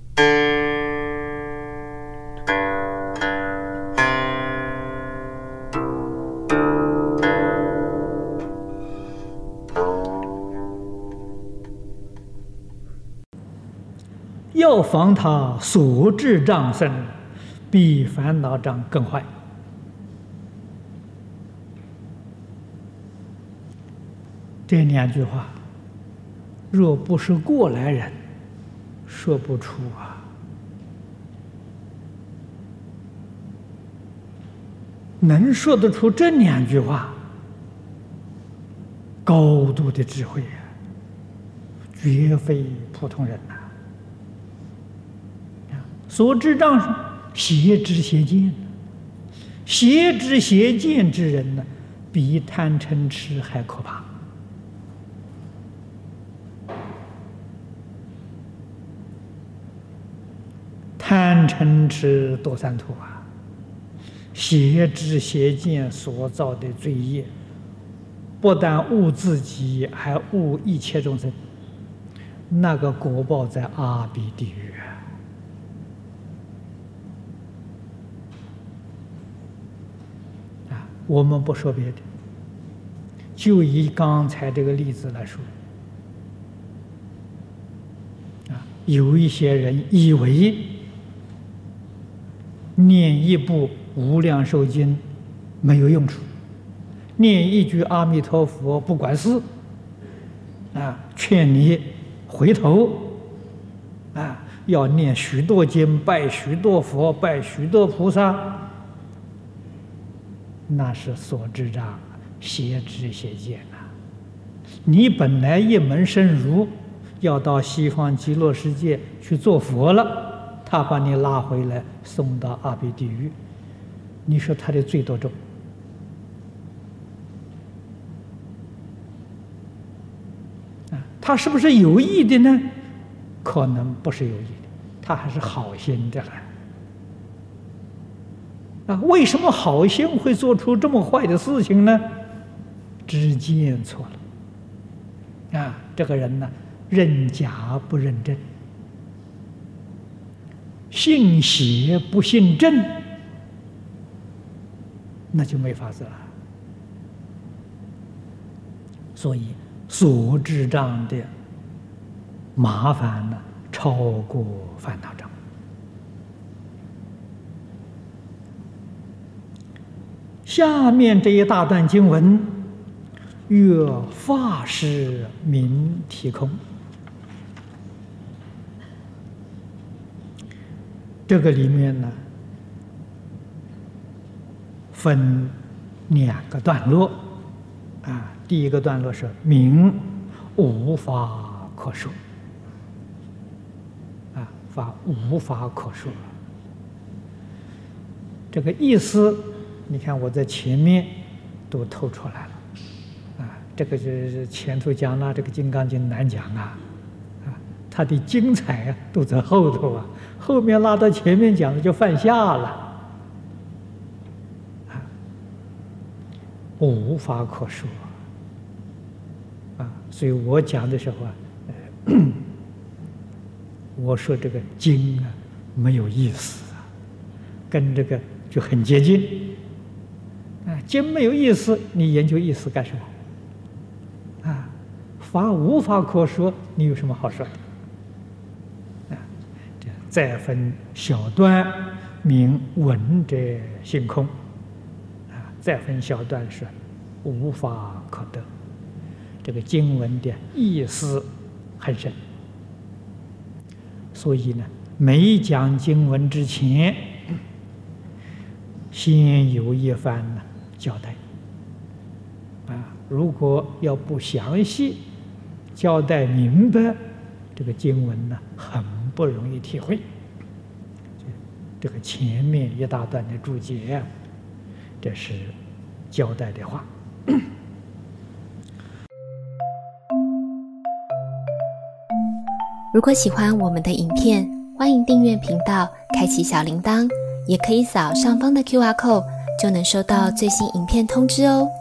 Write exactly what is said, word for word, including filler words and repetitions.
要防他所知障生，比烦恼障更坏。这两句话，若不是过来人，说不出啊。能说得出这两句话，高度的智慧啊，绝非普通人呐、啊。所知障邪知邪见，邪知邪见之人呢，比贪嗔痴还可怕。贪嗔痴堕三途啊，邪知邪见所造的罪业，不但误自己，还误一切众生。那个果报在阿鼻地狱啊！啊，我们不说别的，就以刚才这个例子来说，啊，有一些人以为念一部《无量寿经》没有用处，念一句阿弥陀佛不管事，啊，劝你回头，啊，要念许多经，拜许多佛，拜许多菩萨，那是所知障，邪知邪见啊！你本来一门深入，要到西方极乐世界去做佛了，他把你拉回来，送到阿鼻地狱，你说他的罪多重？他是不是有意的呢？可能不是有意的，他还是好心的来。啊，为什么好心会做出这么坏的事情呢？知见错了。啊，这个人呢，认假不认真，信邪不信正，那就没法子了。所以所知障的麻烦呢，超过烦恼障。下面这一大段经文，曰法师名体空。这个里面呢，分两个段落啊。第一个段落是名无法可说，啊，法无法可说。这个意思，你看我在前面都透出来了，啊，这个就是前头讲了，这个《金刚经》难讲啊，啊，它的精彩啊都在后头啊，后面拉到前面讲的就犯下了，啊，无法可说。所以我讲的时候啊，呃、我说这个经啊没有意思啊，跟这个就很接近啊。经没有意思，你研究意思干什么？啊，法无法可说，你有什么好说的？啊，这再分小段，名闻者性空，啊，再分小段是无法可得。这个经文的意思很深，所以呢，每讲经文之前，先有一番呢交代。啊，如果要不详细交代明白，这个经文呢很不容易体会。这个前面一大段的注解，这是交代的话。 如果喜欢我们的影片，欢迎订阅频道，开启小铃铛，也可以扫上方的 Q R code， 就能收到最新影片通知哦。